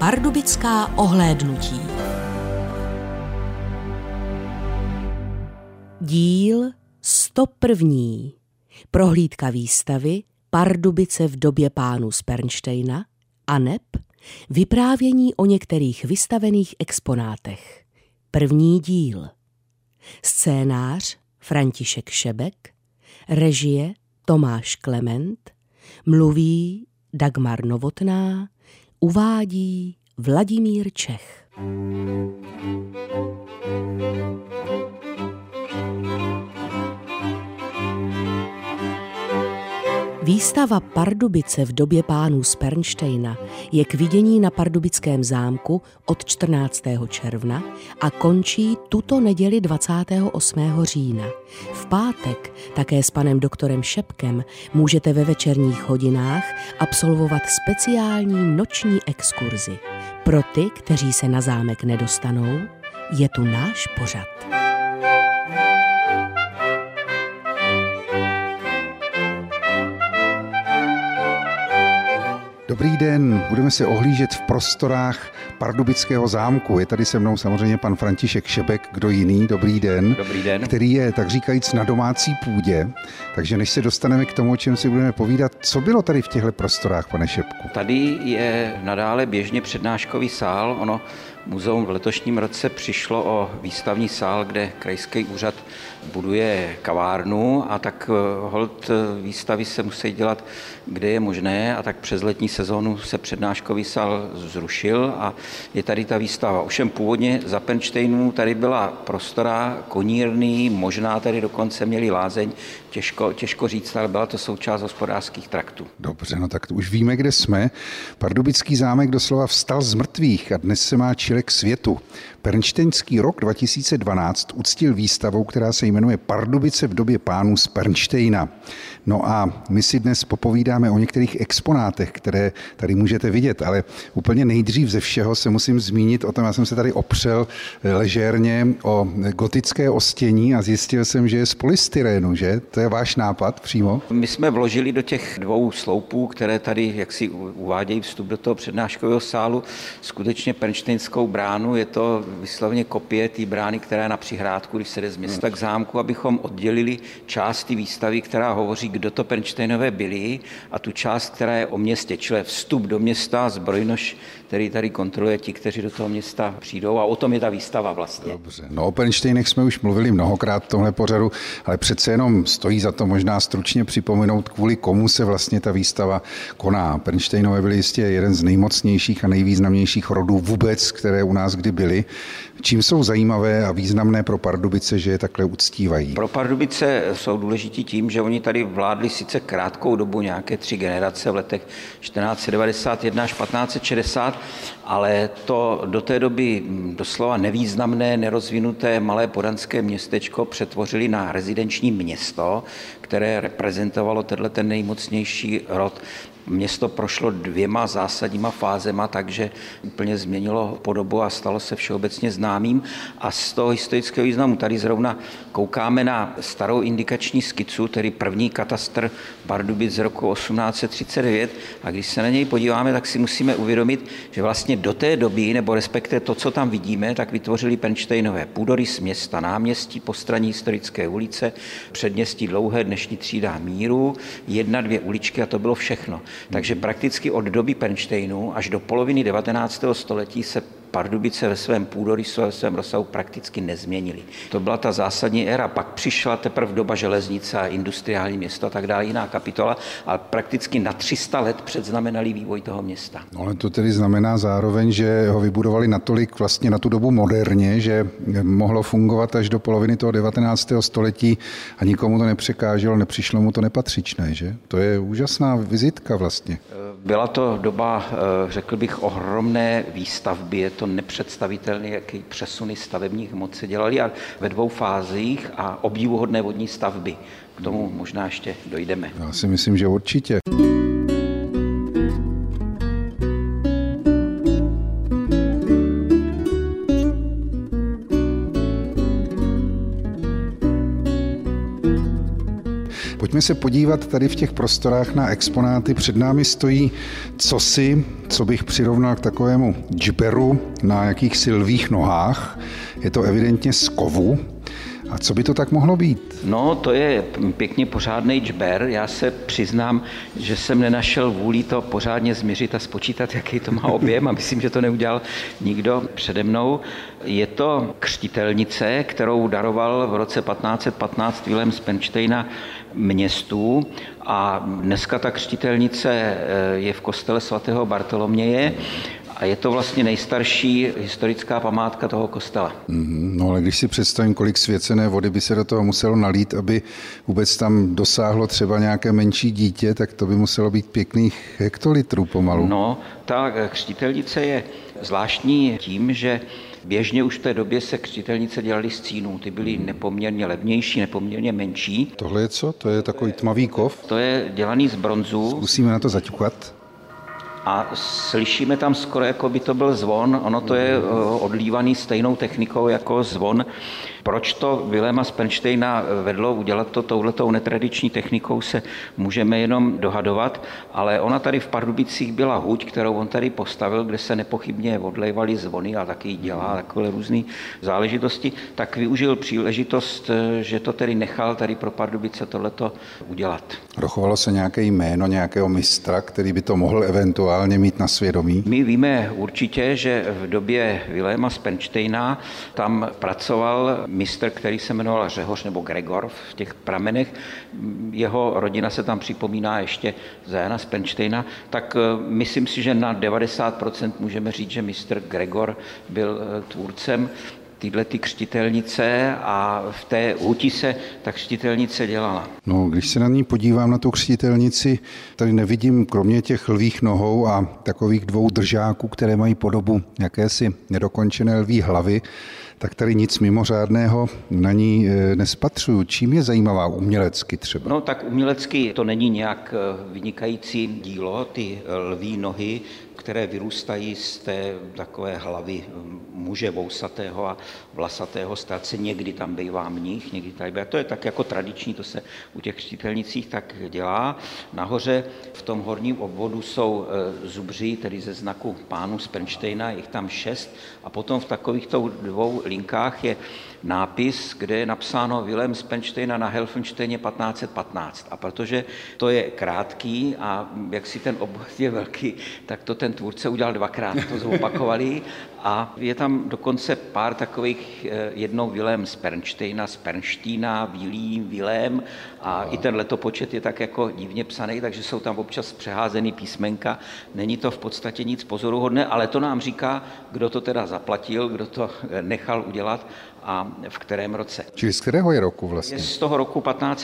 Pardubická ohlédnutí. Díl 101. Prohlídka výstavy Pardubice v době pánů z Pernštejna aneb vyprávění o některých vystavených exponátech. První díl. Scénář František Šebek, režie Tomáš Klement, mluví Dagmar Novotná, uvádí Vladimír Čech. Výstava Pardubice v době pánů z Pernštejna je k vidění na Pardubickém zámku od 14. června a končí tuto neděli 28. října. V pátek také s panem doktorem Šebkem můžete ve večerních hodinách absolvovat speciální noční exkurzi. Pro ty, kteří se na zámek nedostanou, je tu náš pořad. Dobrý den, budeme se ohlížet v prostorách Pardubického zámku. Je tady se mnou samozřejmě pan František Šebek, kdo jiný, dobrý den. Dobrý den. Který je, tak říkajíc, na domácí půdě. Takže než se dostaneme k tomu, o čem si budeme povídat, co bylo tady v těchto prostorách, pane Šebku? Tady je nadále běžně přednáškový sál. Ono muzeum v letošním roce přišlo o výstavní sál, kde krajský úřad buduje kavárnu a tak holt výstavy se musí dělat, kde je možné, a tak přes letní sezónu se přednáškový sál zrušil a je tady ta výstava. Ovšem původně za Pernštejnu tady byla prostora konírny, možná tady dokonce měli lázeň, těžko říct, ale byla to součást hospodářských traktů. Dobře, no tak už víme, kde jsme. Pardubický zámek doslova vstal z mrtvých a dnes se má čilek světu. Pernštejnský rok 2012 uctil výstavou, která se jmenuje Pardubice v době pánů z Pernštejna. No a my si dnes popovídáme o některých exponátech, které tady můžete vidět, ale úplně nejdřív ze všeho se musím zmínit o tom, já jsem se tady opřel ležérně o gotické ostění a zjistil jsem, že je z polystyrénu, že? To je váš nápad přímo? My jsme vložili do těch dvou sloupů, které tady, jak si uvádějí vstup do toho přednáškového sálu, skutečně pernštejnskou bránu. Je to vyslovně kopie té brány, která je na Přihrádku, když se jde z města k zámku, abychom oddělili část té výstavy, která hovoří, kdo to Pernštejnové byli, a tu část, která je o městě, čili vstup do města, zbrojnož, který tady kontroluje ti, kteří do toho města přijdou, a o tom je ta výstava vlastně. Dobře. No o Pernštejnech jsme už mluvili mnohokrát v tomhle pořadu, ale přece jenom stojí za to možná stručně připomenout, kvůli komu se vlastně ta výstava koná. Pernštejnové byli jistě jeden z nejmocnějších a nejvýznamnějších rodů vůbec, které u nás kdy byly. Čím jsou zajímavé a významné pro Pardubice, že je takhle uctívají? Pro Pardubice jsou důležití tím, že oni tady vládli sice krátkou dobu, nějaké 3 generace v letech 1491 až 1560, ale to do té doby doslova nevýznamné, nerozvinuté malé podanské městečko přetvořili na rezidenční město, které reprezentovalo ten nejmocnější rod. Město prošlo 2 zásadníma fázema, takže úplně změnilo podobu a stalo se všeobecně známým. A z toho historického významu tady zrovna koukáme na starou indikační skicu, tedy první katastr Pardubic z roku 1839. A když se na něj podíváme, tak si musíme uvědomit, že vlastně do té doby, nebo respektive to, co tam vidíme, tak vytvořili Pernštejnové půdorys města, náměstí, postranní historické ulice, předměstí Dlouhé, dnešní Třída Míru, 1-2 uličky a to bylo všechno. Takže prakticky od doby Pernštejnu až do poloviny 19. století se Pardubice ve svém půdorysu a ve svém rozsahu prakticky nezměnily. To byla ta zásadní éra. Pak přišla teprve doba železnice a industriální město a tak dále, jiná kapitola, ale prakticky na 300 let předznamenali vývoj toho města. No, ale to tedy znamená zároveň, že ho vybudovali natolik vlastně na tu dobu moderně, že mohlo fungovat až do poloviny toho 19. století a nikomu to nepřekáželo, nepřišlo mu to nepatřičné, že? To je úžasná vizitka vlastně. Byla to doba, řekl bych, ohromné výstavby. Je to nepředstavitelné, jaký přesuny stavebních hmot se dělaly a ve 2 fázích a obdivuhodné vodní stavby. K tomu možná ještě dojdeme. Já si myslím, že určitě. Pojďme se podívat tady v těch prostorách na exponáty. Před námi stojí cosi, co bych přirovnal k takovému džberu na jakýchsi lvích nohách. Je to evidentně z kovu. A co by to tak mohlo být? No, to je pěkně pořádný džber. Já se přiznám, že jsem nenašel vůli to pořádně změřit a spočítat, jaký to má objem, a myslím, že to neudělal nikdo přede mnou. Je to křtitelnice, kterou daroval v roce 1515 Vilém z Pernštejna městu, a dneska ta křtitelnice je v kostele svatého Bartoloměje. A je to vlastně nejstarší historická památka toho kostela. No ale když si představím, kolik svěcené vody by se do toho muselo nalít, aby vůbec tam dosáhlo třeba nějaké menší dítě, tak to by muselo být pěkných hektolitrů pomalu. No, ta křtitelnice je zvláštní tím, že běžně už v té době se křtitelnice dělaly z cínů. Ty byly nepoměrně levnější, nepoměrně menší. Tohle je co? To je takový tmavý kov? To je dělaný z bronzu. Zkusíme na to zaťukat. A slyšíme tam skoro, jako by to byl zvon. Ono to je odlívaný stejnou technikou jako zvon. Proč to Viléma z Pernštejna vedlo udělat to touhletou netradiční technikou, se můžeme jenom dohadovat, ale ona tady v Pardubicích byla huť, kterou on tady postavil, kde se nepochybně odlévaly zvony a taky dělá takové různé záležitosti, tak využil příležitost, že to tedy nechal tady pro Pardubice tohleto udělat. Dochovalo se nějaké jméno nějakého mistra, který by to mohl eventuálně mít na svědomí? My víme určitě, že v době Viléma z Pernštejna tam pracoval mistr, který se jmenoval Řehoř nebo Gregor v těch pramenech. Jeho rodina se tam připomíná ještě za Jana z Pernštejna, tak myslím si, že na 90% můžeme říct, že mistr Gregor byl tvůrcem ty křtitelnice, a v té huti se ta křtitelnice dělala. No, když se na ní podívám, na tu křtitelnici, tady nevidím kromě těch lvích nohou a takových dvou držáků, které mají podobu jakési nedokončené lví hlavy, tak tady nic mimořádného na ní nespatřuju. Čím je zajímavá umělecky třeba? No tak umělecky to není nějak vynikající dílo, ty lví nohy, které vyrůstají z té takové hlavy muže vousatého a vlasatého starce. Někdy tam bývá mnich, někdy tady bývá. To je tak jako tradiční, to se u těch křtitelnicích tak dělá. Nahoře v tom horním obvodu jsou zubři, tedy ze znaku pánů z Pernštejna, jich tam 6, a potom v takovýchto dvou linkách je nápis, kde je napsáno Vilém z Pernštejna na Helfenštejně 1515. A protože to je krátký a jak si ten obvod je velký, tak to ten tvůrce udělal dvakrát, to zopakovali, a je tam dokonce pár takových, jednou Vilém z Pernštejna, z Pernštína, Vilím, Vilém, a i ten letopočet je tak jako divně psaný, takže jsou tam občas přeházený písmenka. Není to v podstatě nic pozoruhodné, ale to nám říká, kdo to teda zaplatil, kdo to nechal udělat a v kterém roce. Čili z kterého je roku vlastně? Je z toho roku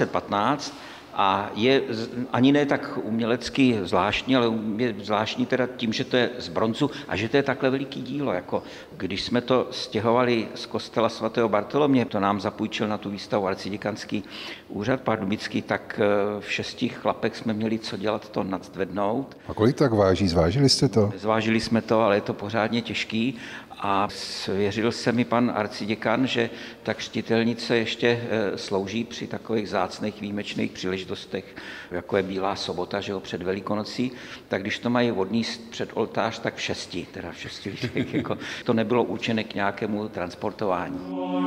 1515 a je ani ne tak umělecky zvláštní, ale je zvláštní teda tím, že to je z bronzu a že to je takhle veliký dílo. Jako když jsme to stěhovali z kostela svatého Bartoloměje, to nám zapůjčil na tu výstavu arciděkanský úřad pardubický, tak v 6 chlapech jsme měli co dělat, to nadzvednout. A kolik tak váží? Zvážili jste to? Zvážili jsme to, ale je to pořádně těžký. A svěřil se mi pan arciděkan, že ta křtitelnice ještě slouží při takových vzácných výjimečných příležitostech, jako je Bílá sobota, že jo, před Velikonocí, tak když to mají odníst před oltář, tak v 6 lidech, jako to nebylo určené k nějakému transportování.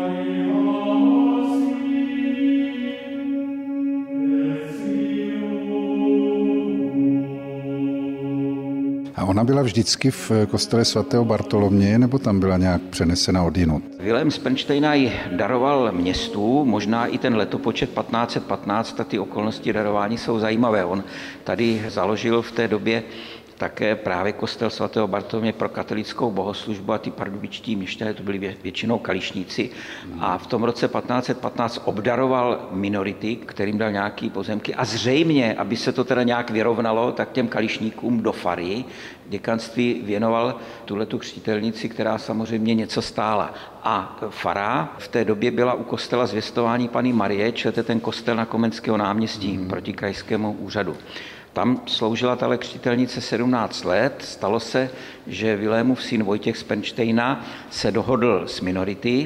A ona byla vždycky v kostele svatého Bartoloměje, nebo tam byla nějak přenesena odjinud? Vilém z Pernštejna ji daroval městu, možná i ten letopočet 1515 a ty okolnosti darování jsou zajímavé. On tady založil v té době také právě kostel svatého Bartoloměje pro katolickou bohoslužbu a ty pardubičtí měšťané, to byli většinou kališníci. A v tom roce 1515 obdaroval minority, kterým dal nějaký pozemky, a zřejmě, aby se to teda nějak vyrovnalo, tak těm kališníkům do fary děkanství věnoval tuhletu křtitelnici, která samozřejmě něco stála. A fara v té době byla u kostela Zvěstování Panny Marie, čili ten kostel na Komenského náměstí proti krajskému úřadu. Tam sloužila tahle křtitelnice 17 let. Stalo se, že Vilémův syn Vojtěch z Pernštejna se dohodl s minority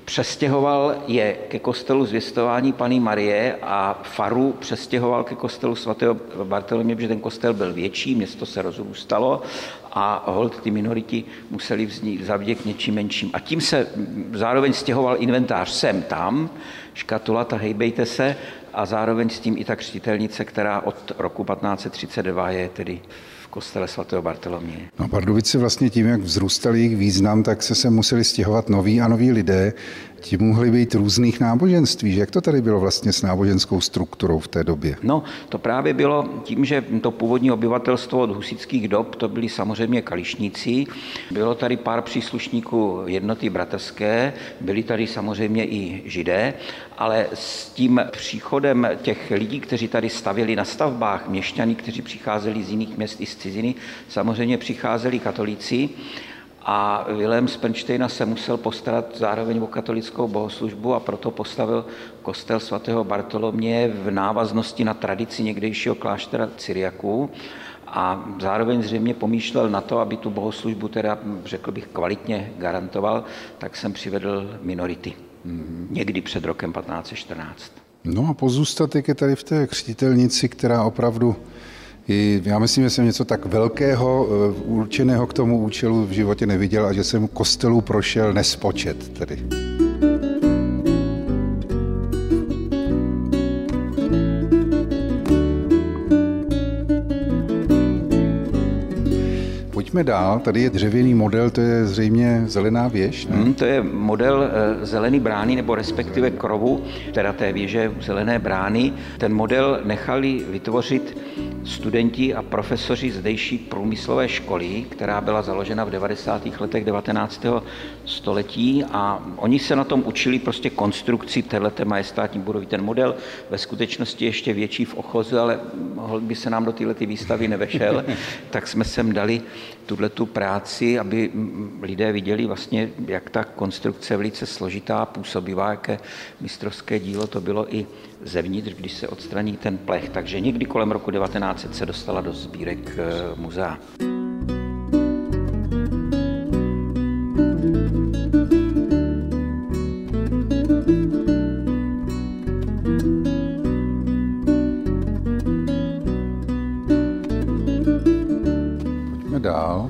Přestěhoval je ke kostelu Zvěstování Panny Marie a faru přestěhoval ke kostelu svatého Bartoloměje, protože ten kostel byl větší, město se rozrůstalo a holt ty minority museli zavědět něčím menším. A tím se zároveň stěhoval inventář sem tam, škatula, ta hejbejte se, a zároveň s tím i ta křtitelnice, která od roku 1532 je tedy v kostele svatého Bartoloměje. No, Pardubice vlastně tím, jak vzrůstal jejich význam, tak se museli stěhovat noví a noví lidé. Ti mohli být různých náboženství. Že jak to tady bylo vlastně s náboženskou strukturou v té době? No, to právě bylo tím, že to původní obyvatelstvo od husitských dob, to byli samozřejmě kališníci. Bylo tady pár příslušníků jednoty bratrské, byli tady samozřejmě i židé, ale s tím příchodem těch lidí, kteří tady stavěli na stavbách, měšťany, kteří přicházeli z jiných měst i z ciziny, samozřejmě přicházeli katolíci. A Vilém z Pernštejna se musel postarat zároveň o katolickou bohoslužbu a proto postavil kostel svatého Bartoloměje v návaznosti na tradici někdejšího kláštera Cyriaků a zároveň zřejmě pomýšlel na to, aby tu bohoslužbu teda, řekl bych, kvalitně garantoval, tak jsem přivedl minority. Někdy před rokem 1514. No a pozůstatek je tady v té křtitelnici, která opravdu já myslím, že jsem něco tak velkého, určeného k tomu účelu v životě neviděl a že jsem kostelů prošel nespočet tedy. Pojďme dál, tady je dřevěný model, to je zřejmě zelená věž, ne? To je model zelený brány, nebo respektive krovu, teda té věže zelené brány. Ten model nechali vytvořit studenti a profesoři zdejší průmyslové školy, která byla založena v 90. letech 19. století a oni se na tom učili prostě konstrukci téhleté majestátní budovy. Ten model ve skutečnosti ještě větší v ochozu, ale by se nám do této výstavy nevešel, tak jsme sem dali tuhletu práci, aby lidé viděli vlastně, jak ta konstrukce je velice složitá, působivá, jaké mistrovské dílo to bylo i zevnitř, když se odstraní ten plech. Takže někdy kolem roku 1900 se dostala do sbírek muzea. Pojďme dál.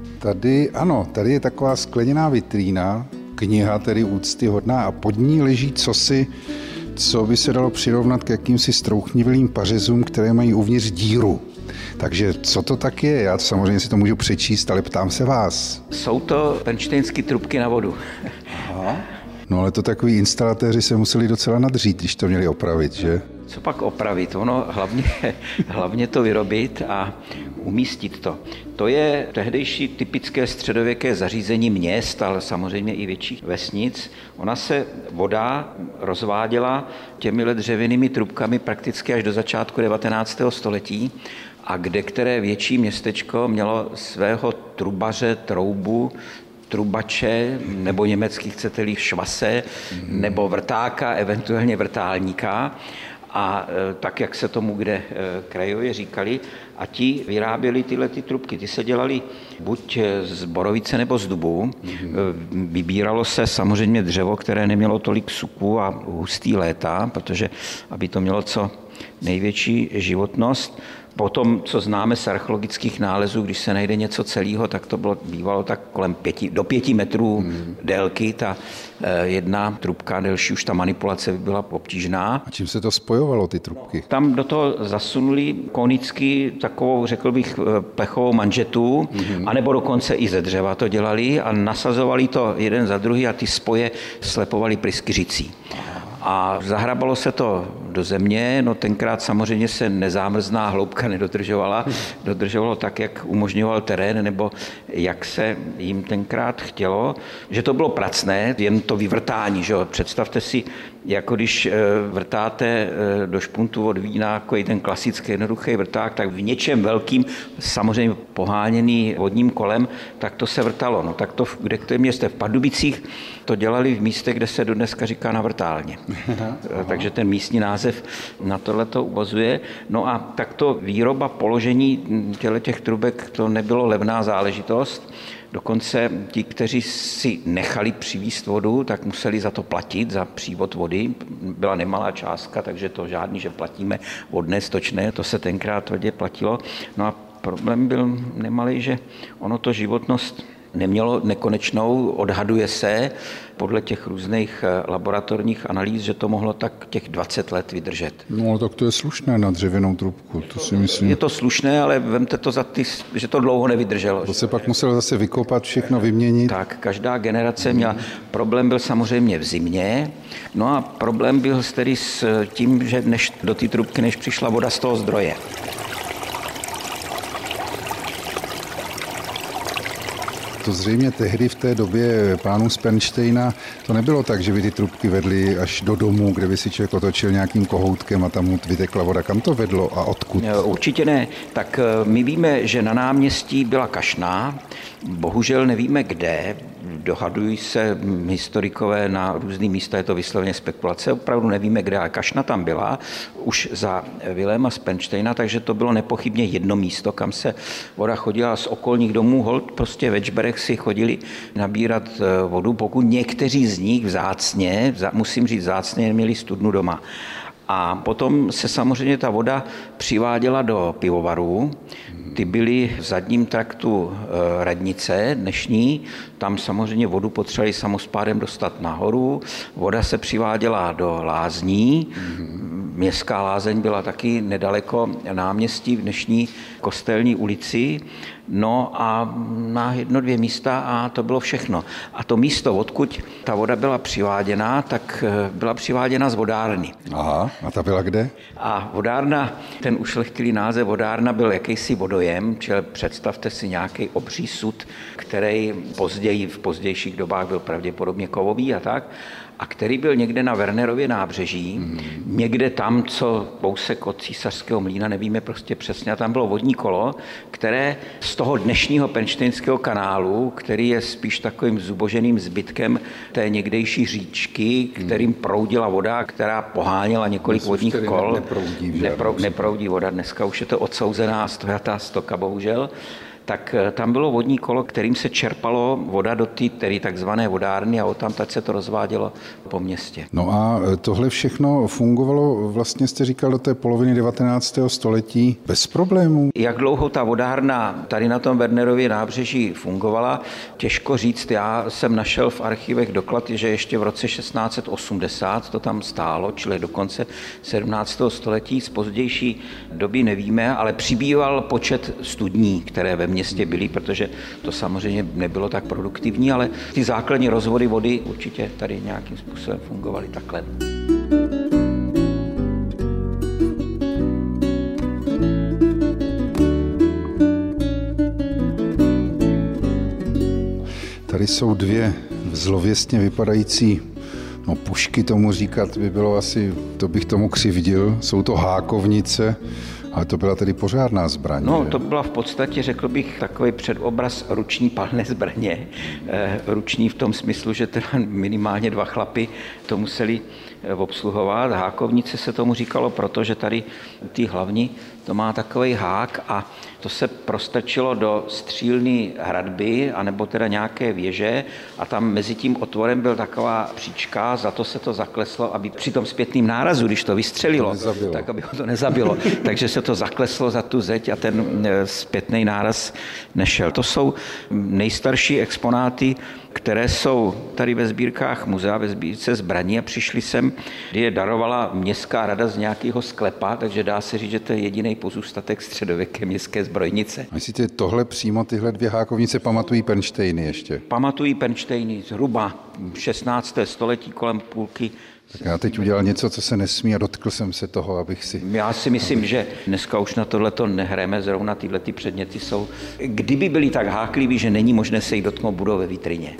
Tady je taková skleněná vitrína, kniha tedy úctyhodná a pod ní leží cosi, co by se dalo přirovnat k jakýmsi strouchnivým pařezům, které mají uvnitř díru. Takže co to tak je? Já samozřejmě si to můžu přečíst, ale ptám se vás. Jsou to pernštejnské trubky na vodu. Aha. No ale to takový instalatéři se museli docela nadřít, když to měli opravit, že? Co pak opravit? Ono hlavně to vyrobit a umístit to. To je tehdejší typické středověké zařízení měst, ale samozřejmě i větších vesnic. Ona se voda rozváděla těmi dřevěnými trubkami prakticky až do začátku 19. století a které větší městečko mělo svého trubaře, troubu, trubače, nebo německý chcete-li švase, nebo vrtáka, eventuálně vrtálníka. A tak, jak se tomu kde krajově říkali, a ti vyráběli tyhle trubky. Ty se dělali buď z borovice nebo z dubu. Vybíralo se samozřejmě dřevo, které nemělo tolik suku a hustý léta, protože aby to mělo co největší životnost. Potom, co známe z archeologických nálezů, když se najde něco celého, tak to bývalo tak kolem 5 metrů délky. Ta jedna trubka delší, už ta manipulace by byla obtížná. A čím se to spojovalo, ty trubky? Tam do toho zasunuli konicky takovou, řekl bych, plechovou manžetu, anebo dokonce i ze dřeva to dělali a nasazovali to jeden za druhý a ty spoje slepovali pryskyřicí. A zahrabalo se to do země, no tenkrát samozřejmě se nezámrzná hloubka nedodržovala, dodržovalo tak, jak umožňoval terén, nebo jak se jim tenkrát chtělo, že to bylo pracné, jen to vyvrtání, že jo? Představte si, jako když vrtáte do špuntu od vína, jako je ten klasický jednoduchý vrták, tak v něčem velkým, samozřejmě poháněný vodním kolem, tak to se vrtalo. No tak to, kde to je město v Pardubicích, to dělali v místech, kde se dodneska říká na vrtálně. Takže ten místní název na tohleto uvozuje. No a takto výroba, položení těch trubek, to nebylo levná záležitost. Dokonce ti, kteří si nechali přivízt vodu, tak museli za to platit, za přívod vody. Byla nemalá částka, takže to žádný, že platíme vodné, stočné, to se tenkrát tvrdě platilo. No a problém byl nemalý, že ono to životnost nemělo nekonečnou, odhaduje se podle těch různých laboratorních analýz, že to mohlo tak těch 20 let vydržet. No tak to je slušné na dřevěnou trubku, to si myslím. Je to slušné, ale vemte to že to dlouho nevydrželo. To se pak muselo zase vykopat, všechno vyměnit. Tak, každá generace měla. Problém byl samozřejmě v zimě, no a problém byl tedy s tím, že do té trubky než přišla voda z toho zdroje. To zřejmě tehdy v té době pánů z Pernštejna to nebylo tak, že by ty trubky vedly až do domu, kde by si člověk otočil nějakým kohoutkem a tam mu vytekla voda. Kam to vedlo a odkud? Určitě ne. Tak my víme, že na náměstí byla kašna, bohužel nevíme kde, dohadují se historikové na různý místa, je to vysloveně spekulace, opravdu nevíme kde, ale kašna tam byla už za Viléma z Pernštejna, takže to bylo nepochybně jedno místo, kam se voda chodila z okolních domů, holt prostě ve Čberech si chodili nabírat vodu, pokud někteří z nich vzácně, musím říct vzácně, měli studnu doma. A potom se samozřejmě ta voda přiváděla do pivovarů. Ty byly v zadním traktu radnice dnešní, tam samozřejmě vodu potřebovali samospádem dostat nahoru, voda se přiváděla do lázní, městská lázeň byla taky nedaleko náměstí v dnešní Kostelní ulici, no a na 1-2 místa a to bylo všechno. A to místo, odkud ta voda byla přiváděna, tak byla přiváděna z vodárny. Aha, a ta byla kde? A vodárna, ten ušlechtilý název vodárna byl jakýsi vodojem, čili představte si nějaký obří sud, který v pozdějších dobách byl pravděpodobně kovový a tak, a který byl někde na Wernerově nábřeží, někde tam, co kousek od Císařského mlýna, nevíme prostě přesně, a tam bylo vodní kolo, které z toho dnešního Pernštejnského kanálu, který je spíš takovým zuboženým zbytkem té někdejší říčky, kterým proudila voda, která poháněla několik vodních kol. Neproudí voda, dneska už je to odsouzená stojatá stoka, bohužel. Tak tam bylo vodní kolo, kterým se čerpalo voda do té takzvané vodárny a odtamtud se to rozvádělo po městě. No a tohle všechno fungovalo, vlastně jste říkal, do té poloviny 19. století bez problémů? Jak dlouho ta vodárna tady na tom Wernerově nábřeží fungovala, těžko říct. Já jsem našel v archivech doklad, že ještě v roce 1680 to tam stálo, čili do konce 17. století. Z pozdější doby nevíme, ale přibýval počet studní, které ve městě byly, protože to samozřejmě nebylo tak produktivní, ale ty základní rozvody vody určitě tady nějakým způsobem fungovaly takhle. Tady jsou 2 zlověstně vypadající pušky, tomu říkat by bylo asi, to bych tomu křivdil. Jsou to hákovnice, ale to byla tedy pořádná zbraň. No, to byla v podstatě, řekl bych, takový předobraz ruční palné zbraně. Ruční v tom smyslu, že teda minimálně 2 chlapy to museli obsluhovat. Hákovnice se tomu říkalo, protože tady ty hlavní to má takový hák a to se prostrčilo do střílny hradby, anebo teda nějaké věže a tam mezi tím otvorem byl taková příčka, za to se to zakleslo, aby při tom zpětném nárazu, když to vystřelilo, tak aby ho to nezabilo. Takže se to zakleslo za tu zeď a ten zpětný náraz nešel. To jsou nejstarší exponáty, které jsou tady ve sbírkách muzea, ve sbírce zbraní a přišli sem, kdy je darovala městská rada z nějakého sklepa, takže dá se říct, že to je jediný pozůstatek středověké městské zbrojnice. Myslíte, tohle přímo tyhle 2 hákovnice pamatují Pernštejny ještě? Pamatují Pernštejny zhruba 16. století kolem půlky. Tak já teď udělal něco, co se nesmí a dotkl jsem se toho, abych si... Já si myslím, že dneska už na tohleto nehrajeme, zrovna tyhle ty předměty jsou. Kdyby byly tak hákliví, že není možné se jich dotknout, budou ve vitrině.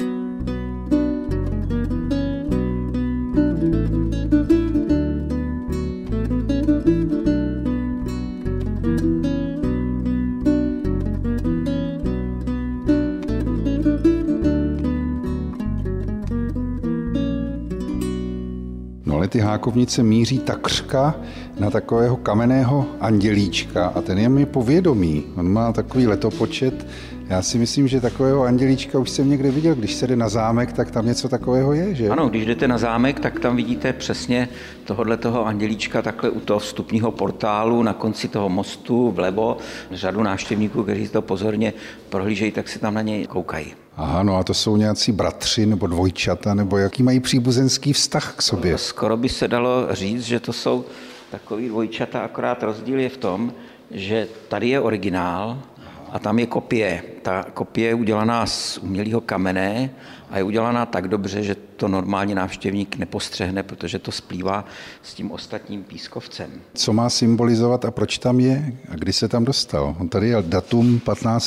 ty hákovnice míří takřka na takového kamenného andělíčka a ten je mi povědomý. On má takový letopočet. Já si myslím, že takového andělíčka už jsem někde viděl. Když se jde na zámek, tak tam něco takového je, že? Ano, když jdete na zámek, tak tam vidíte přesně toho andělíčka takhle u toho vstupního portálu na konci toho mostu vlevo. Řadu návštěvníků, kteří to pozorně prohlížejí, tak se tam na něj koukají. Aha, no a to jsou nějací bratři nebo dvojčata, nebo jaký mají příbuzenský vztah k sobě? Skoro by se dalo říct, že to jsou takový dvojčata, akorát rozdíl je v tom, že tady je originál a tam je kopie. Ta kopie je udělaná z umělého kamene a je udělaná tak dobře, že to normální návštěvník nepostřehne, protože to splývá s tím ostatním pískovcem. Co má symbolizovat a proč tam je a kdy se tam dostal? On tady je datum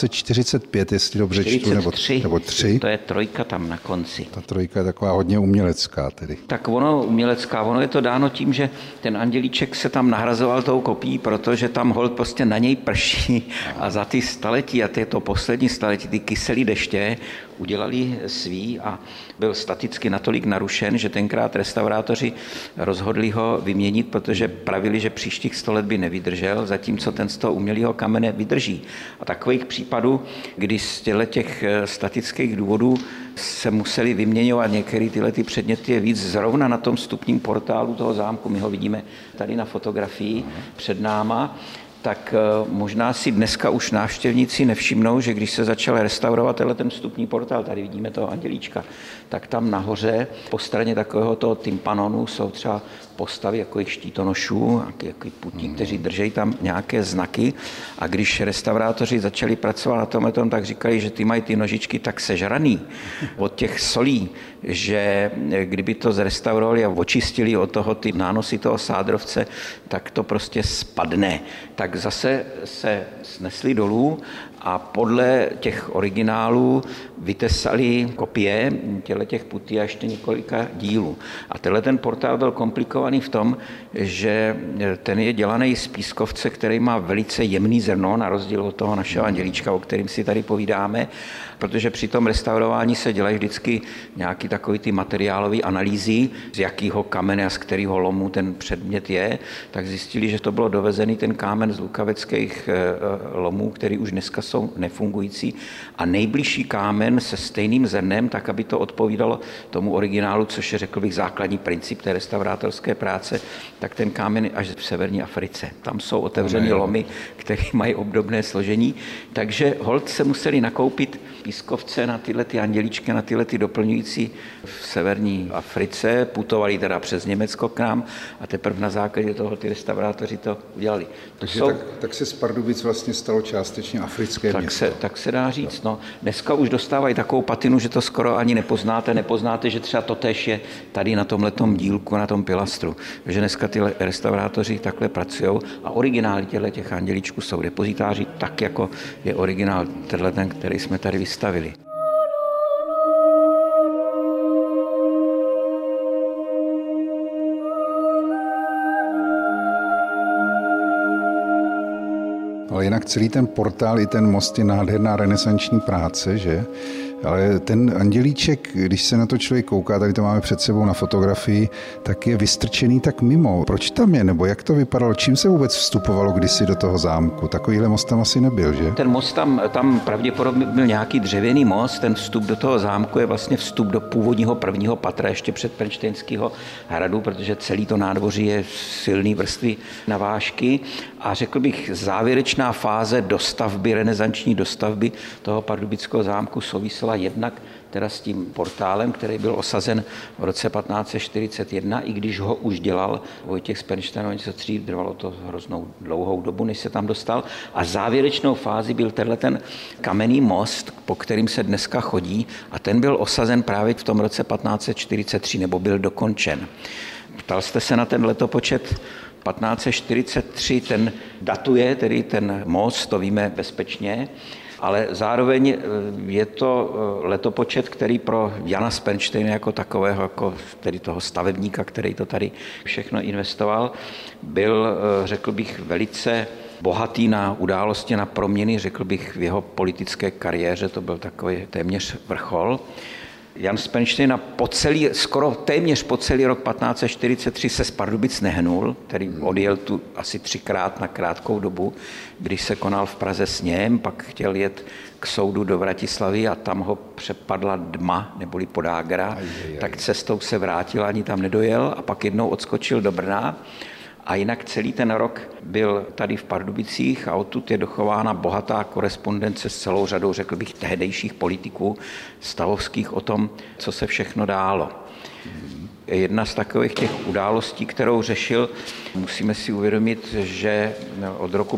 1545, jestli dobře čtu, nebo 3. To je trojka tam na konci. Ta trojka je taková hodně umělecká tedy. Tak ono je to dáno tím, že ten andělíček se tam nahrazoval tou kopií, protože tam holt prostě na něj prší a za ty staletí, a to poslední staletí, ty kyselý deště udělali svý a byl staticky natolik narušen, že tenkrát restaurátoři rozhodli ho vyměnit, protože pravili, že příštích 100 let by nevydržel, zatímco ten z toho umělého kamene vydrží. A takových případů, kdy z těch statických důvodů se museli vyměňovat některé tyhle předměty, je víc zrovna na tom vstupním portálu toho zámku. My ho vidíme tady na fotografii před náma. Tak možná si dneska už návštěvníci nevšimnou, že když se začal restaurovat ten vstupní portál, tady vidíme toho andělíčka, tak tam nahoře po straně takového toho tympanonu jsou třeba postavy jako štítonošů, jako putí, kteří drží tam nějaké znaky, a když restaurátoři začali pracovat na tomhle, tak říkali, že ty mají ty nožičky tak sežraný od těch solí, že kdyby to zrestaurovali a očistili od toho ty nánosy toho sádrovce, tak to prostě spadne. Tak zase se snesli dolů a podle těch originálů vytesali kopie těch putí a ještě několika dílů. A ten portál byl komplikovaný v tom, že ten je dělaný z pískovce, který má velice jemný zrno, na rozdíl od toho našeho andělíčka, o kterým si tady povídáme, protože při tom restaurování se dělají vždycky nějaký takový ty materiálové analýzy, z jakého kamene a z kterého lomu ten předmět je, tak zjistili, že to bylo dovezený ten kámen z lukaveckých lomů, který už dneska jsou nefungující, a nejbližší kámen se stejným zrnem, tak aby to odpovídalo tomu originálu, což je, řekl bych, základní princip té restaurátorské práce, tak ten kámen je až v severní Africe. Tam jsou otevřené lomy, které mají obdobné složení, takže holt se museli nakoupit pískovce na tyhle ty andělíčky, na tyhle ty doplňující v severní Africe, putovali teda přes Německo k nám a teprve na základě toho ty restaurátoři to udělali. Tak se z Pardubic vlastně stalo částečně africké město. Tak se dá říct. No. Dneska už dostávají takovou patinu, že to skoro ani nepoznáte, že třeba totéž je tady na tomhletom dílku, na tom pilastru. Že dneska ty restaurátoři takhle pracují a originály těch andělíčků jsou depozitáři, tak jako je originál ten, který jsme tady vystavili. Ale jinak celý ten portál i ten most je nádherná renesanční práce, že? Ale ten andělíček, když se na to člověk kouká, tady to máme před sebou na fotografii, tak je vystrčený tak mimo. Proč tam je, nebo jak to vypadalo? Čím se vůbec vstupovalo kdysi do toho zámku? Takovýhle most tam asi nebyl, že? Ten most tam pravděpodobně byl nějaký dřevěný most, ten vstup do toho zámku je vlastně vstup do původního prvního patra ještě před Pernštejnského hradu, protože celý to nádvoří je silný vrstvy navážky a řekl bych, závěrečná fáze dostavby, renesanční dostavby toho pardubického zámku souvisela jednak teda s tím portálem, který byl osazen v roce 1541, i když ho už dělal Vojtěch z Pernštajna, něco dřív, trvalo to hroznou dlouhou dobu, než se tam dostal. A závěrečnou fázi byl ten kamenný most, po kterým se dneska chodí, a ten byl osazen právě v tom roce 1543, nebo byl dokončen. Ptal jste se na ten letopočet 1543, ten datuje, tedy ten most, to víme bezpečně, ale zároveň je to letopočet, který pro Jana z Pernštejna jako takového, jako tedy toho stavebníka, který to tady všechno investoval, byl, řekl bych, velice bohatý na události, na proměny, řekl bych, v jeho politické kariéře, to byl takový téměř vrchol. Jan z Pernštejna skoro téměř po celý rok 1543 se z Pardubic nehnul, který odjel tu asi 3krát na krátkou dobu, když se konal v Praze sněm, pak chtěl jet k soudu do Vratislavy a tam ho přepadla dma, neboli podágra, tak cestou se vrátil, ani tam nedojel a pak jednou odskočil do Brna. A jinak celý ten rok byl tady v Pardubicích a odtud je dochována bohatá korespondence s celou řadou, řekl bych, tehdejších politiků stavovských o tom, co se všechno dálo. Jedna z takových těch událostí, kterou řešil, musíme si uvědomit, že od roku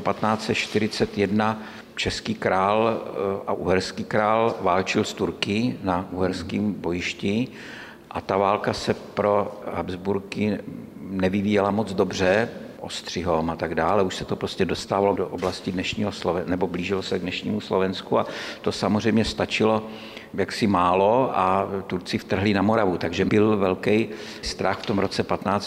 1541 český král a uherský král válčil s Turky na uherském bojišti a ta válka se pro Habsburky nevyvíjela moc dobře, Ostřihom a tak dále. Už se to prostě dostávalo do oblasti dnešního Slovensku, nebo blížilo se k dnešnímu Slovensku a to samozřejmě stačilo jaksi málo a Turci vtrhli na Moravu, takže byl velký strach v tom roce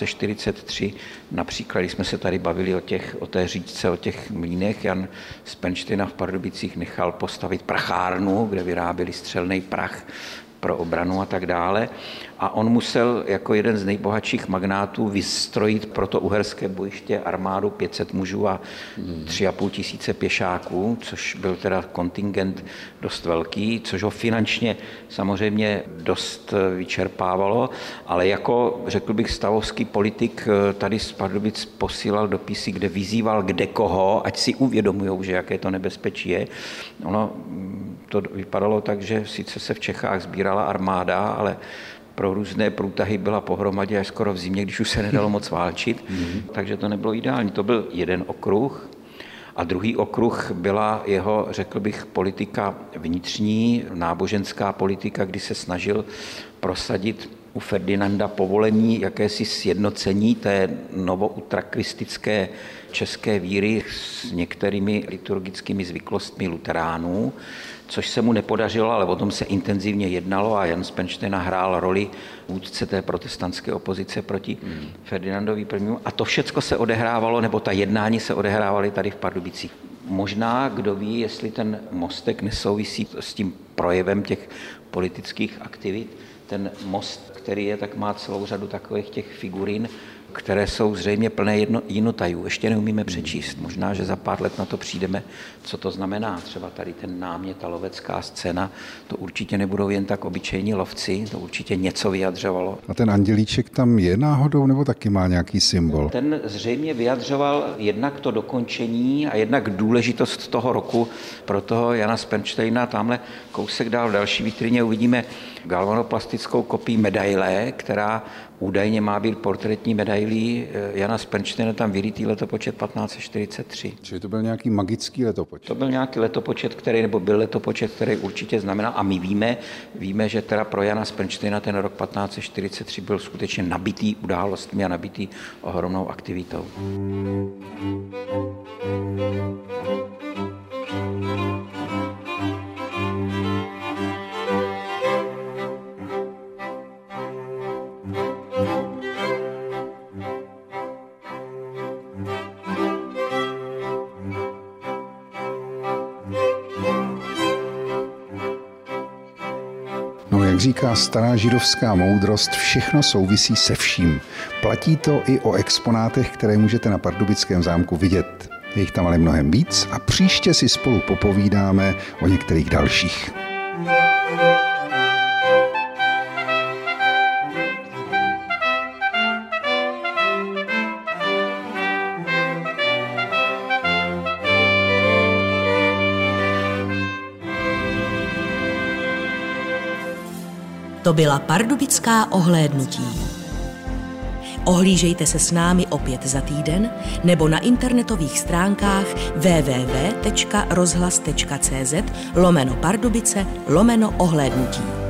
1543. Například, když jsme se tady bavili o té říčce, o těch mlýnech, Jan z Pernštejna v Pardubicích nechal postavit prachárnu, kde vyráběli střelný prach pro obranu a tak dále. A on musel jako jeden z nejbohatších magnátů vystrojit pro to uherské bojiště armádu 500 mužů a 3,5 tisíce pěšáků, což byl teda kontingent dost velký, což ho finančně samozřejmě dost vyčerpávalo, ale jako, řekl bych, stavovský politik tady z Pardubic posílal dopisy, kde vyzýval kdekoho, ať si uvědomujou, že jaké to nebezpečí je. Ono to vypadalo tak, že sice se v Čechách sbírala armáda, ale pro různé průtahy byla pohromadě až skoro v zimě, když už se nedalo moc válčit, takže to nebylo ideální. To byl jeden okruh. A druhý okruh byla jeho, řekl bych, politika vnitřní, náboženská politika, kdy se snažil prosadit u Ferdinanda povolení jakési sjednocení té novoutrakvistické české víry s některými liturgickými zvyklostmi luteránů, což se mu nepodařilo, ale o tom se intenzivně jednalo a Jan z Pernštejna hrál roli vůdce té protestantské opozice proti Ferdinandovi I. A to všecko se odehrávalo, nebo ta jednání se odehrávaly tady v Pardubicích. Možná, kdo ví, jestli ten mostek nesouvisí s tím projevem těch politických aktivit. Ten most, který je, tak má celou řadu takových těch figurín, které jsou zřejmě plné jinotajů. Ještě neumíme přečíst. Možná, že za pár let na to přijdeme, co to znamená. Třeba tady ten námět, ta lovecká scéna, to určitě nebudou jen tak obyčejní lovci, to určitě něco vyjadřovalo. A ten andělíček tam je náhodou, nebo taky má nějaký symbol? Ten zřejmě vyjadřoval jednak to dokončení a jednak důležitost toho roku pro toho Jana z Pernštejna. Tamhle kousek dál v další vitrině uvidíme galvanoplastickou kopii medaile, která údajně má být portrétní medailí Jana z Pernštejna, tam vyrytý letopočet 1543. Čili to byl nějaký magický letopočet? To byl nějaký letopočet, byl letopočet, který určitě znamenal, a my víme, že teda pro Jana z Pernštejna ten rok 1543 byl skutečně nabitý událostmi a nabitý ohromnou aktivitou. Jak říká stará židovská moudrost, všechno souvisí se vším. Platí to i o exponátech, které můžete na Pardubickém zámku vidět. Je jich tam ale mnohem víc a příště si spolu popovídáme o některých dalších. To byla Pardubická ohlédnutí. Ohlížejte se s námi opět za týden nebo na internetových stránkách www.rozhlas.cz/Pardubice/ohlédnutí.